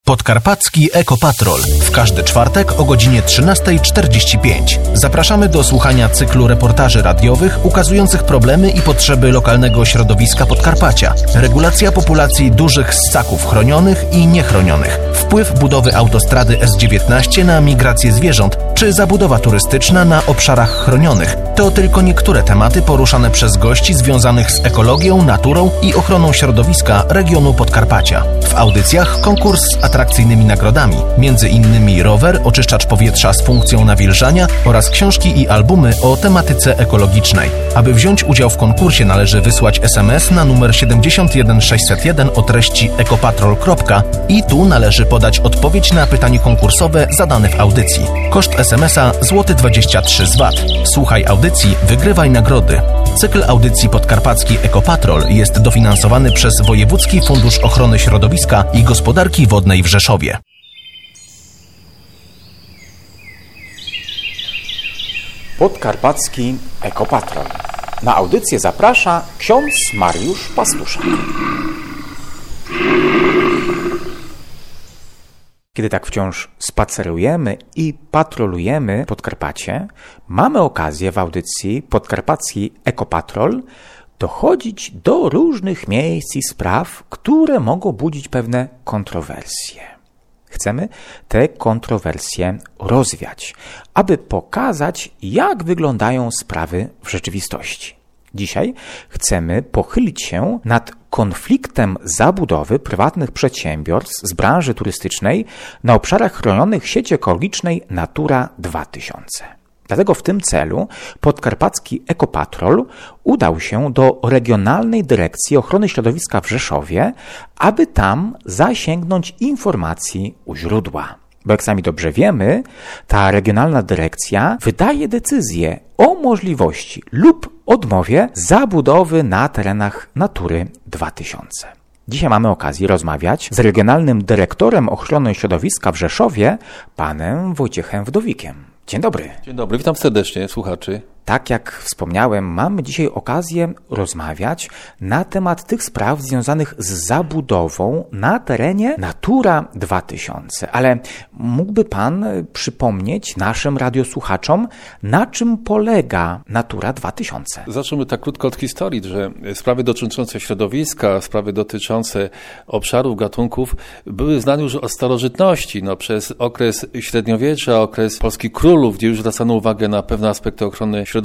Podkarpacki Ekopatrol. W każdy czwartek o godzinie 13:45. Zapraszamy do słuchania cyklu reportaży radiowych ukazujących problemy i potrzeby lokalnego środowiska Podkarpacia. Regulacja populacji dużych ssaków chronionych i niechronionych. Wpływ budowy autostrady S19 na migrację zwierząt, czy zabudowa turystyczna na obszarach chronionych. To tylko niektóre tematy poruszane przez gości związanych z ekologią, naturą i ochroną środowiska regionu Podkarpacia. W audycjach konkurs z atrakcyjnymi nagrodami, m.in. rower, oczyszczacz powietrza z funkcją nawilżania oraz książki i albumy o tematyce ekologicznej. Aby wziąć udział w konkursie należy wysłać SMS na numer 71601 o treści ekopatrol. I tu należy podać odpowiedź na pytanie konkursowe zadane w audycji. Koszt SMS-a złoty 23 z VAT. Słuchaj audycji, wygrywaj nagrody. Cykl audycji Podkarpacki Ekopatrol jest dofinansowany przez Wojewódzki Fundusz Ochrony Środowiska i Gospodarki Wodnej w Rzeszowie. Podkarpacki Ekopatrol. Na audycję zaprasza ksiądz Mariusz Pastuszak. Kiedy tak wciąż spacerujemy i patrolujemy Podkarpacie, mamy okazję w audycji Podkarpacki Ekopatrol dochodzić do różnych miejsc i spraw, które mogą budzić pewne kontrowersje. Chcemy te kontrowersje rozwiać, aby pokazać, jak wyglądają sprawy w rzeczywistości. Dzisiaj chcemy pochylić się nad konfliktem zabudowy prywatnych przedsiębiorstw z branży turystycznej na obszarach chronionych sieci ekologicznej Natura 2000. Dlatego w tym celu Podkarpacki Ekopatrol udał się do Regionalnej Dyrekcji Ochrony Środowiska w Rzeszowie, aby tam zasięgnąć informacji u źródła. Bo jak sami dobrze wiemy, ta regionalna dyrekcja wydaje decyzję o możliwości lub odmowie zabudowy na terenach Natury 2000. Dzisiaj mamy okazję rozmawiać z regionalnym dyrektorem ochrony środowiska w Rzeszowie, panem Wojciechem Wdowikiem. Dzień dobry. Dzień dobry, witam serdecznie słuchaczy. Tak jak wspomniałem, mamy dzisiaj okazję rozmawiać na temat tych spraw związanych z zabudową na terenie Natura 2000. Ale mógłby pan przypomnieć naszym radiosłuchaczom, na czym polega Natura 2000? Zacznijmy tak krótko od historii, że sprawy dotyczące środowiska, sprawy dotyczące obszarów, gatunków były znane już od starożytności. Przez okres średniowiecza, okres polskich królów, gdzie już zwracano uwagę na pewne aspekty ochrony środowiska.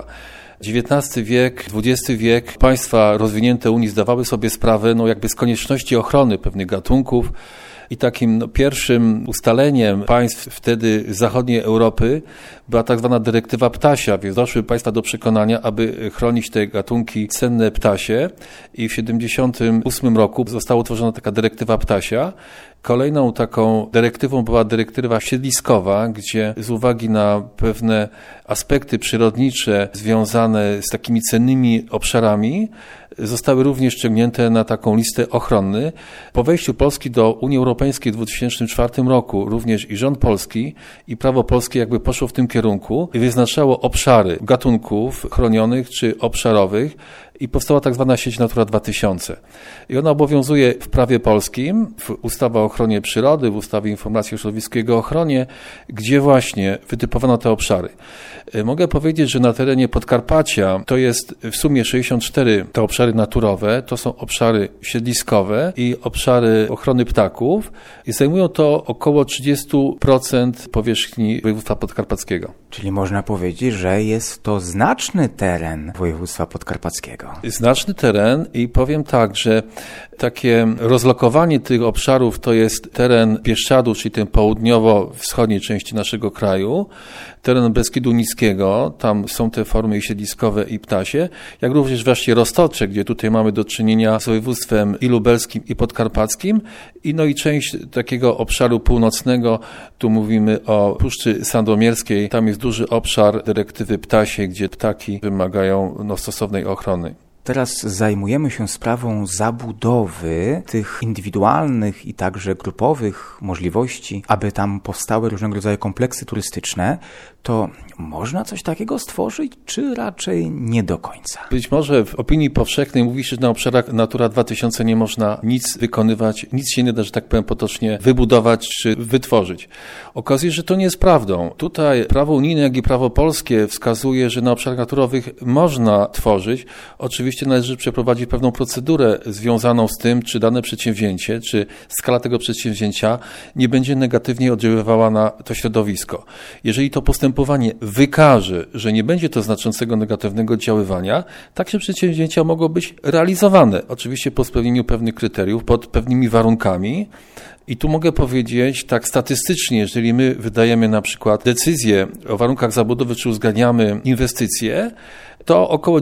XIX wiek, XX wiek, państwa rozwinięte Unii zdawały sobie sprawę z konieczności ochrony pewnych gatunków i takim pierwszym ustaleniem państw wtedy zachodniej Europy była tak zwana dyrektywa ptasia, więc doszły państwa do przekonania, aby chronić te gatunki cenne ptasie i w 1978 roku została utworzona taka dyrektywa ptasia. Kolejną taką dyrektywą była dyrektywa siedliskowa, gdzie z uwagi na pewne aspekty przyrodnicze związane z takimi cennymi obszarami zostały również ściągnięte na taką listę ochrony. Po wejściu Polski do Unii Europejskiej w 2004 roku również i rząd polski i prawo polskie poszło w tym kierunku i wyznaczało obszary gatunków chronionych czy obszarowych i powstała tak zwana sieć Natura 2000. I ona obowiązuje w prawie polskim, w ustawie o ochronie przyrody, w ustawie informacji o środowisku i jego ochronie, gdzie właśnie wytypowano te obszary. Mogę powiedzieć, że na terenie Podkarpacia to jest w sumie 64 te obszary naturowe, to są obszary siedliskowe i obszary ochrony ptaków i zajmują to około 30% powierzchni województwa podkarpackiego. Czyli można powiedzieć, że jest to znaczny teren województwa podkarpackiego. Znaczny teren i powiem tak, że takie rozlokowanie tych obszarów to jest teren Bieszczadu, czyli ten południowo-wschodniej części naszego kraju, teren Beskidu Niskiego, tam są te formy siedliskowe i ptasie, jak również właśnie Roztocze, gdzie tutaj mamy do czynienia z województwem i lubelskim, i podkarpackim, i część takiego obszaru północnego, tu mówimy o Puszczy Sandomierskiej, tam jest duży obszar dyrektywy ptasiej, gdzie ptaki wymagają stosownej ochrony. teraz zajmujemy się sprawą zabudowy tych indywidualnych i także grupowych możliwości, aby tam powstały różnego rodzaju kompleksy turystyczne, to można coś takiego stworzyć, czy raczej nie do końca? Być może w opinii powszechnej mówi się, że na obszarach Natura 2000 nie można nic wykonywać, nic się nie da, że tak powiem, potocznie wybudować czy wytworzyć. Okazuje się, że to nie jest prawdą. Tutaj prawo unijne, jak i prawo polskie wskazuje, że na obszarach naturowych można tworzyć. Oczywiście należy przeprowadzić pewną procedurę związaną z tym, czy dane przedsięwzięcie, czy skala tego przedsięwzięcia nie będzie negatywnie oddziaływała na to środowisko. Jeżeli to postępowanie wykaże, że nie będzie to znaczącego negatywnego oddziaływania, takie przedsięwzięcia mogą być realizowane. Oczywiście po spełnieniu pewnych kryteriów, pod pewnymi warunkami. I tu mogę powiedzieć tak statystycznie, jeżeli my wydajemy na przykład decyzję o warunkach zabudowy, czy uzgadniamy inwestycje, to około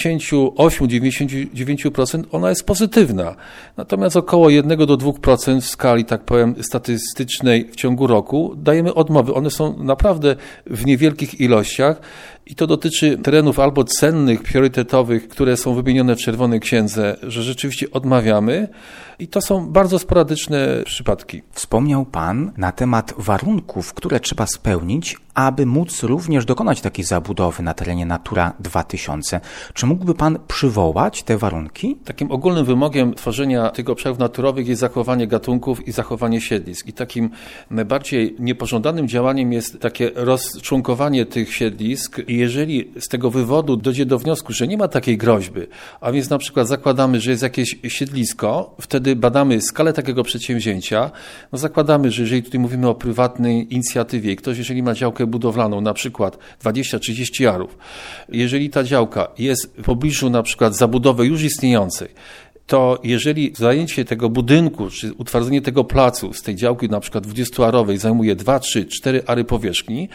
98-99% ona jest pozytywna. Natomiast około 1-2% w skali, tak powiem, statystycznej w ciągu roku dajemy odmowy. One są naprawdę w niewielkich ilościach i to dotyczy terenów albo cennych, priorytetowych, które są wymienione w Czerwonej Księdze, że rzeczywiście odmawiamy i to są bardzo sporadyczne przypadki. Wspomniał Pan na temat warunków, które trzeba spełnić, aby móc również dokonać takiej zabudowy na terenie Natura 2000. Czy mógłby Pan przywołać te warunki? Takim ogólnym wymogiem tworzenia tych obszarów naturowych jest zachowanie gatunków i zachowanie siedlisk. I takim najbardziej niepożądanym działaniem jest takie rozczłonkowanie tych siedlisk. I jeżeli z tego wywodu dojdzie do wniosku, że nie ma takiej groźby, a więc na przykład zakładamy, że jest jakieś siedlisko, wtedy badamy skalę takiego przedsięwzięcia. No zakładamy, że jeżeli tutaj mówimy o prywatnej inicjatywie i ktoś, jeżeli ma działkę budowlaną, na przykład 20-30 arów, jeżeli ta działka jest w pobliżu na przykład zabudowy już istniejącej, to jeżeli zajęcie tego budynku, czy utwardzenie tego placu z tej działki na przykład 20-arowej zajmuje 2, 3, 4 ary powierzchni,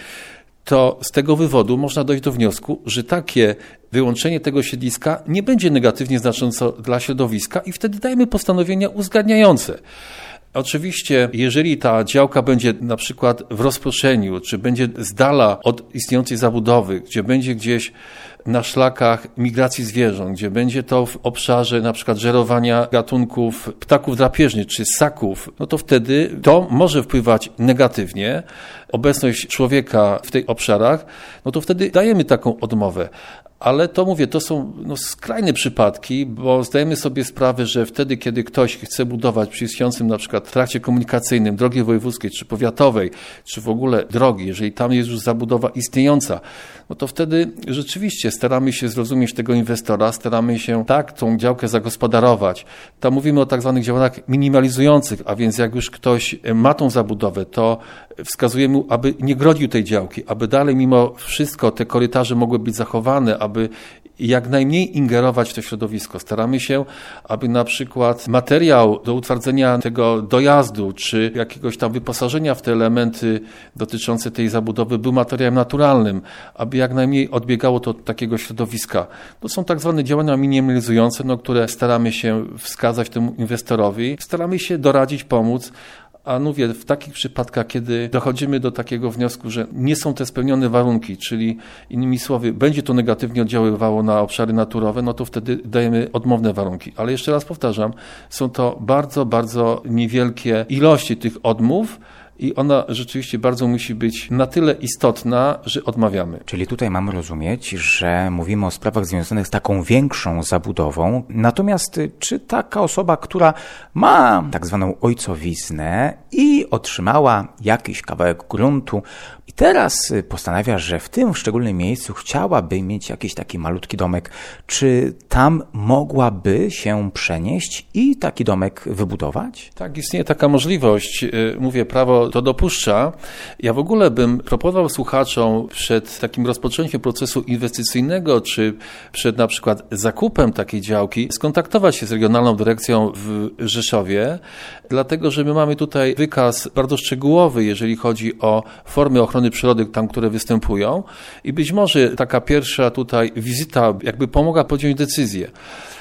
to z tego wywodu można dojść do wniosku, że takie wyłączenie tego siedliska nie będzie negatywnie znaczące dla środowiska i wtedy dajemy postanowienia uzgadniające. Oczywiście, jeżeli ta działka będzie na przykład w rozproszeniu, czy będzie z dala od istniejącej zabudowy, gdzie będzie gdzieś na szlakach migracji zwierząt, gdzie będzie to w obszarze na przykład żerowania gatunków ptaków drapieżnych czy ssaków, no to wtedy to może wpływać negatywnie. Obecność człowieka w tych obszarach, no to wtedy dajemy taką odmowę. Ale to mówię, to są skrajne przypadki, bo zdajemy sobie sprawę, że wtedy, kiedy ktoś chce budować przy istniejącym na przykład w trakcie komunikacyjnym drogi wojewódzkiej czy powiatowej, czy w ogóle drogi, jeżeli tam jest już zabudowa istniejąca, no to wtedy rzeczywiście staramy się zrozumieć tego inwestora, staramy się tak tą działkę zagospodarować. Tam mówimy o tak zwanych działaniach minimalizujących, a więc jak już ktoś ma tą zabudowę, to wskazujemy mu, aby nie grodził tej działki, aby dalej mimo wszystko te korytarze mogły być zachowane, aby jak najmniej ingerować w to środowisko. Staramy się, aby na przykład materiał do utwardzenia tego dojazdu, czy jakiegoś tam wyposażenia w te elementy dotyczące tej zabudowy był materiałem naturalnym, aby jak najmniej odbiegało to od takiego środowiska. To są tak zwane działania minimalizujące, które staramy się wskazać temu inwestorowi. Staramy się doradzić, pomóc, a mówię, w takich przypadkach, kiedy dochodzimy do takiego wniosku, że nie są te spełnione warunki, czyli innymi słowy, będzie to negatywnie oddziaływało na obszary naturowe, no to wtedy dajemy odmowne warunki. Ale jeszcze raz powtarzam, są to bardzo, bardzo niewielkie ilości tych odmów, i ona rzeczywiście bardzo musi być na tyle istotna, że odmawiamy. Czyli tutaj mamy rozumieć, że mówimy o sprawach związanych z taką większą zabudową. Natomiast czy taka osoba, która ma tak zwaną ojcowiznę i otrzymała jakiś kawałek gruntu i teraz postanawia, że w tym szczególnym miejscu chciałaby mieć jakiś taki malutki domek, czy tam mogłaby się przenieść i taki domek wybudować? Tak, istnieje taka możliwość. Mówię, prawo to dopuszcza. Ja w ogóle bym proponował słuchaczom przed takim rozpoczęciem procesu inwestycyjnego, czy przed na przykład zakupem takiej działki, skontaktować się z Regionalną Dyrekcją w Rzeszowie, dlatego że my mamy tutaj wykaz bardzo szczegółowy, jeżeli chodzi o formy ochrony przyrody tam, które występują i być może taka pierwsza tutaj wizyta jakby pomogła podjąć decyzję.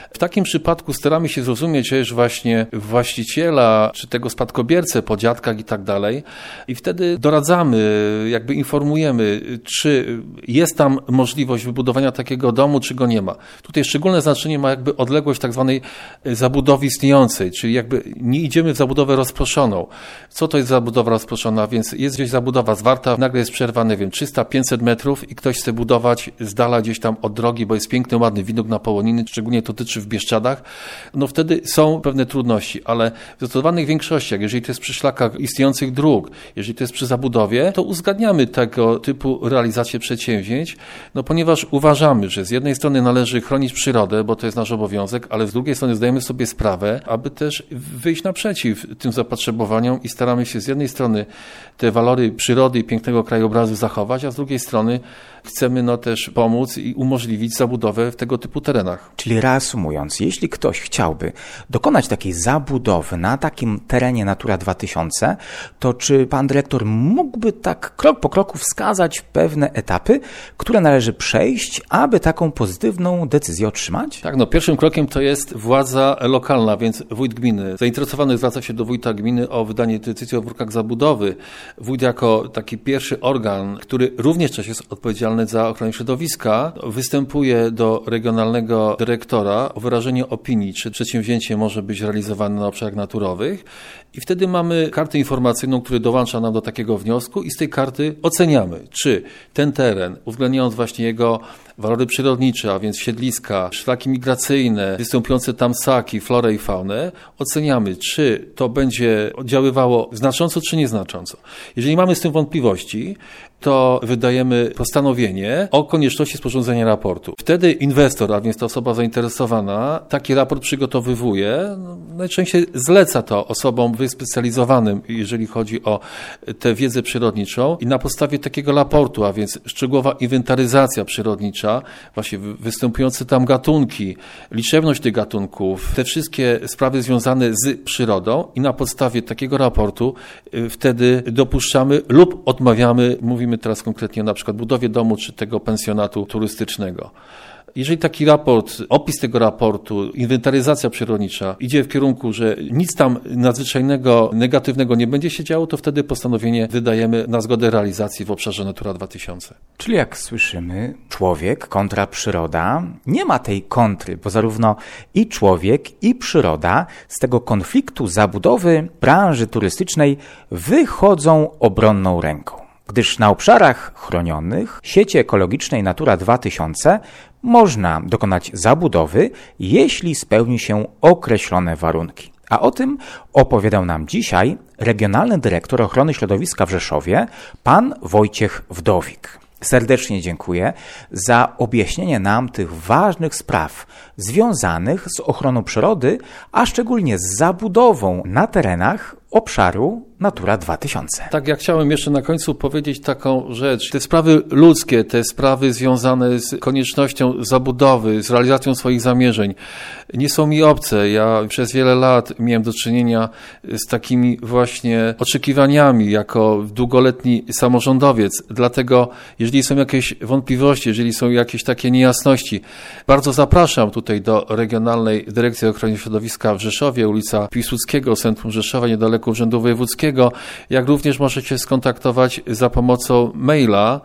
W takim przypadku staramy się zrozumieć, że jest właśnie właściciela, czy tego spadkobiercę po dziadkach i tak dalej. I wtedy doradzamy, jakby informujemy, czy jest tam możliwość wybudowania takiego domu, czy go nie ma. Tutaj szczególne znaczenie ma jakby odległość tak zwanej zabudowy istniejącej, czyli jakby nie idziemy w zabudowę rozproszoną. Co to jest zabudowa rozproszona? Więc jest gdzieś zabudowa zwarta, nagle jest przerwa, nie wiem, 300-500 metrów i ktoś chce budować z dala gdzieś tam od drogi, bo jest piękny, ładny widok na Połoniny, szczególnie to dotyczy w Bieszczadach. No wtedy są pewne trudności, ale w zdecydowanych większościach, jeżeli to jest przy szlakach istniejących dróg, jeżeli to jest przy zabudowie, to uzgadniamy tego typu realizację przedsięwzięć, no ponieważ uważamy, że z jednej strony należy chronić przyrodę, bo to jest nasz obowiązek, ale z drugiej strony zdajemy sobie sprawę, aby też wyjść naprzeciw tym zapotrzebowaniom i staramy się z jednej strony te walory przyrody i pięknego krajobrazu zachować, a z drugiej strony chcemy też pomóc i umożliwić zabudowę w tego typu terenach. Czyli reasumując, jeśli ktoś chciałby dokonać takiej zabudowy na takim terenie Natura 2000, to czy pan dyrektor mógłby tak krok po kroku wskazać pewne etapy, które należy przejść, aby taką pozytywną decyzję otrzymać? Tak, pierwszym krokiem to jest władza lokalna, więc wójt gminy. Zainteresowany zwraca się do wójta gminy o wydanie decyzji o warunkach zabudowy. Wójt jako taki pierwszy organ, który również też jest odpowiedzialny za ochronę środowiska, występuje do regionalnego dyrektora o wyrażenie opinii, czy przedsięwzięcie może być realizowane na obszarach naturowych i wtedy mamy kartę informacyjną, która dołącza nam do takiego wniosku i z tej karty oceniamy, czy ten teren, uwzględniając właśnie jego walory przyrodnicze, a więc siedliska, szlaki migracyjne, występujące tam ssaki, florę i faunę, oceniamy, czy to będzie oddziaływało znacząco, czy nieznacząco. Jeżeli mamy z tym wątpliwości, to wydajemy postanowienie o konieczności sporządzenia raportu. Wtedy inwestor, a więc ta osoba zainteresowana, taki raport przygotowywuje, najczęściej zleca to osobom wyspecjalizowanym, jeżeli chodzi o tę wiedzę przyrodniczą i na podstawie takiego raportu, a więc szczegółowa inwentaryzacja przyrodnicza, właśnie występujące tam gatunki, liczebność tych gatunków, te wszystkie sprawy związane z przyrodą i na podstawie takiego raportu wtedy dopuszczamy lub odmawiamy, mówimy teraz konkretnie na przykład budowie domu czy tego pensjonatu turystycznego. Jeżeli taki raport, opis tego raportu, inwentaryzacja przyrodnicza idzie w kierunku, że nic tam nadzwyczajnego, negatywnego nie będzie się działo, to wtedy postanowienie wydajemy na zgodę realizacji w obszarze Natura 2000. Czyli jak słyszymy, człowiek kontra przyroda, nie ma tej kontry, bo zarówno i człowiek, i przyroda z tego konfliktu zabudowy branży turystycznej wychodzą obronną ręką. Gdyż na obszarach chronionych sieci ekologicznej Natura 2000 można dokonać zabudowy, jeśli spełni się określone warunki. A o tym opowiadał nam dzisiaj regionalny dyrektor ochrony środowiska w Rzeszowie, pan Wojciech Wdowik. Serdecznie dziękuję za objaśnienie nam tych ważnych spraw związanych z ochroną przyrody, a szczególnie z zabudową na terenach obszaru Natura 2000. Tak, ja chciałem jeszcze na końcu powiedzieć taką rzecz. Te sprawy ludzkie, te sprawy związane z koniecznością zabudowy, z realizacją swoich zamierzeń nie są mi obce. Ja przez wiele lat miałem do czynienia z takimi właśnie oczekiwaniami jako długoletni samorządowiec. Dlatego, jeżeli są jakieś wątpliwości, jeżeli są jakieś takie niejasności, bardzo zapraszam tutaj do Regionalnej Dyrekcji Ochrony Środowiska w Rzeszowie, ulica Piłsudskiego, centrum Rzeszowa, niedaleko Urzędu Wojewódzkiego, jak również możecie skontaktować za pomocą maila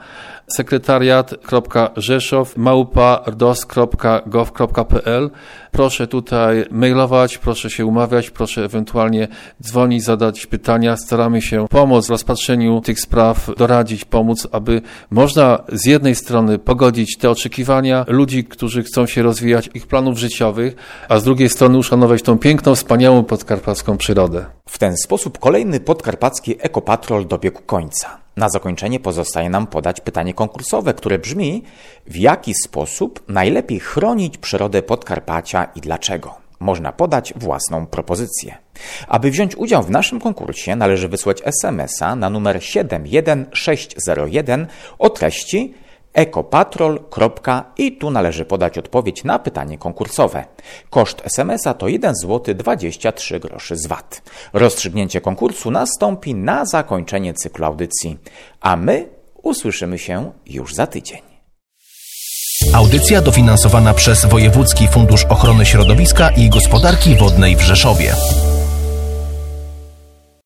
sekretariat.rzeszow@rdos.gov.pl. Proszę tutaj mailować, proszę się umawiać, proszę ewentualnie dzwonić, zadać pytania. Staramy się pomóc w rozpatrzeniu tych spraw, doradzić, pomóc, aby można z jednej strony pogodzić te oczekiwania ludzi, którzy chcą się rozwijać, ich planów życiowych, a z drugiej strony uszanować tą piękną, wspaniałą podkarpacką przyrodę. W ten sposób kolejny podkarpacki ekopatrol dobiegł końca. Na zakończenie pozostaje nam podać pytanie konkursowe, które brzmi: w jaki sposób najlepiej chronić przyrodę Podkarpacia i dlaczego? Można podać własną propozycję. Aby wziąć udział w naszym konkursie, należy wysłać SMS-a na numer 71601 o treści ekopatrol. I tu należy podać odpowiedź na pytanie konkursowe. Koszt SMS-a to 1 zł 23 groszy z VAT. Rozstrzygnięcie konkursu nastąpi na zakończenie cyklu audycji, a my usłyszymy się już za tydzień. Audycja dofinansowana przez Wojewódzki Fundusz Ochrony Środowiska i Gospodarki Wodnej w Rzeszowie.